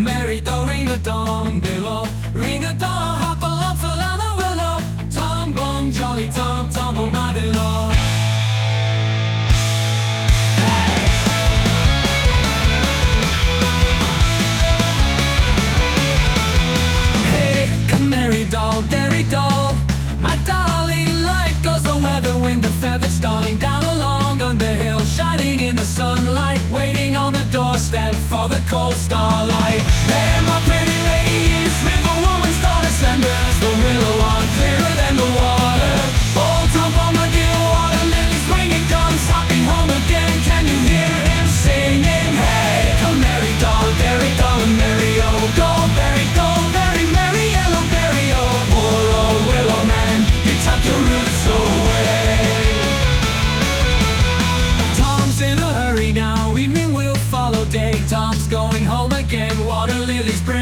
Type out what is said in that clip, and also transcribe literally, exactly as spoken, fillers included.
Mary do ring a dong below, ring a dong, hop along, fill on the willow. Tom bong, jolly Tom, Tom on my below. Hey, canary doll, dairy doll, my darling, light goes the weather, wind, the feathers darling, down along on the hill, shining in the sunlight, waiting on the doorstep for the cold starlight. There, my pretty ladies, river woman, star descendants, the willow one clearer than the water. Old Tom Bombadil, water lilies, ringing guns, hopping home again. Can you hear him singing? Hey, canary doll, dairy doll, and Mary, oh, go berry, go berry, Mary, yellow berry, oh, poor old willow man, you tuck your roots away. Tom's in a hurry now, evening will follow day. Tom's going home again, water lilies bring